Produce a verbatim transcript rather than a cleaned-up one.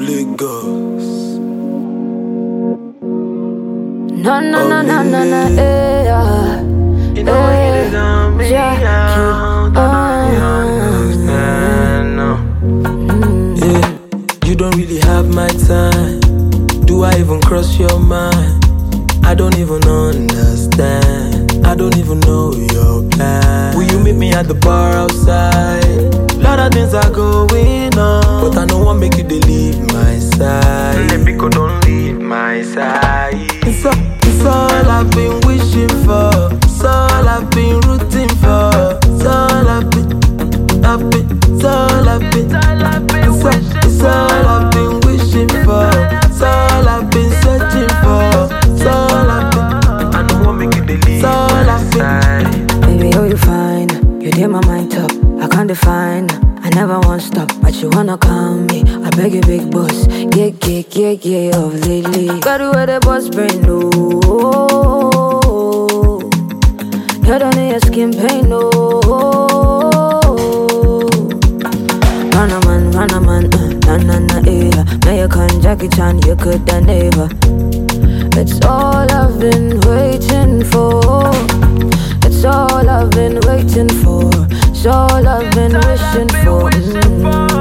Lagos. No, no, no, no, no, no, eh, yeah. You know eh, you got me yeah, out. uh, You understand, no. mm. Yeah, you don't really have my time. Do I even cross your mind? I don't even understand. I don't even know your plan. Will you meet me at the bar outside? Lot of things are going on, but I don't want make you dey leave my side. Lepico don't leave my side. It's all, it's all I've been wishing for. It's all I've been rooting for. It's all I've been, I've been, it's all I've been. It's all, it's all I've been wishing for. It's all I've been searching for. It's all I've been. I don't want make you dey leave my side. Baby, oh, you fine. You did my mind top. I can't define. I never want stop, but you wanna calm me. I beg you, big boss. Yeah, yeah, yeah, yeah, of lately. Got to where the boss brain, no. You don't need your skin pain, no. Run a man, run a man, uh, na na na, yeah. Now you can Jackie Chan, you could have never. It's all I've been waiting for. It's all I've been waiting for. It's all I've been wishing for. Mm.